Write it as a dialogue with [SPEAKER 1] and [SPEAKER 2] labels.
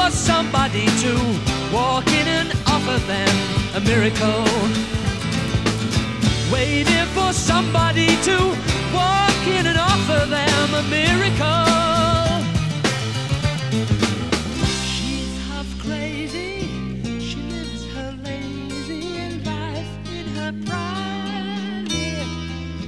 [SPEAKER 1] for somebody to walk in and offer them a miracle. Waiting for somebody